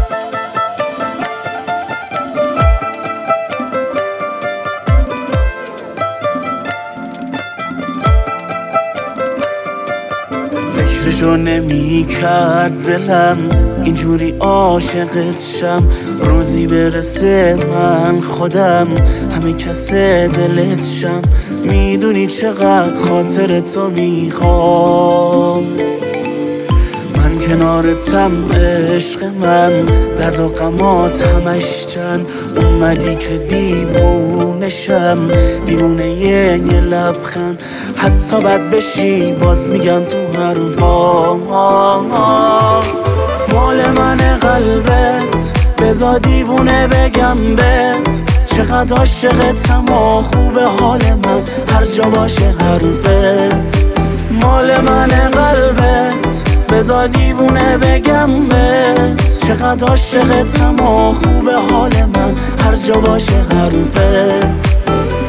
فکرشو نمی کرد دلم اینجوری عاشقت شم، روزی برسه من خودم همه کس دلت شم. میدونی چقدر خاطر تو میخوام، من کنارتم عشق من، درد و غمات همش چند. اومدی که دیوونشم، دیوونه یه لبخند. حتی بد بشی باز میگم تو حرفام، مال من قلبت، بذار دیوونه بگم بهت. چقدر عاشقتم و خوبه حال من، هر جا باشه حرفت. مال من قلبت، بذار دیوونه بگم بهت. چقدر عاشقتم و خوبه حال من، هر جا باشه حرفت.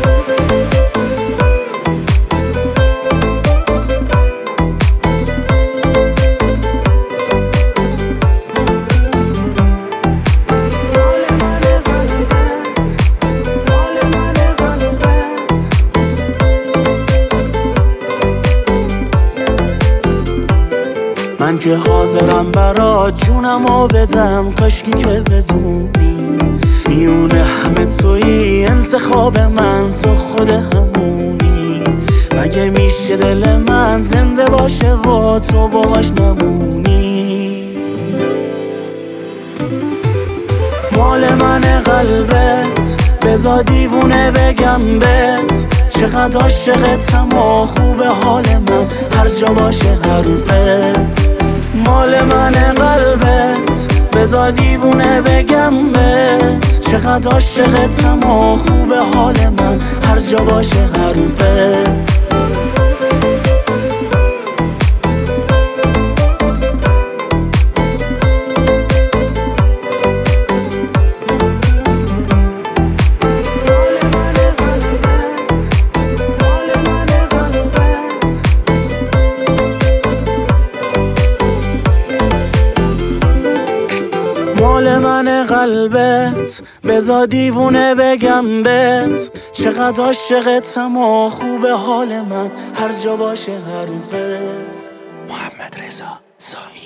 من که حاضرم برات جونمو بدم، کاشکی که بدونی میونه همه تویی. انتخاب من تو خود همونی، مگه میشه دل من زنده باشه و تو باهاش نمونی؟ مال من قلبت، بذار دیوونه بگم بهت. چقدر عاشقتم و خوبه حال من، هر جا باشه حرفت. مال من قلبت، بذار دیوونه بگم بهت. چقدر عاشقتم و خوبه حال من، هر جا باشه حرفت. مال من قلبت، بذار دیوونه بگم بهت. چقدر عاشقتم و خوبه حال من، هر جا باشه حرفت. محمد رضا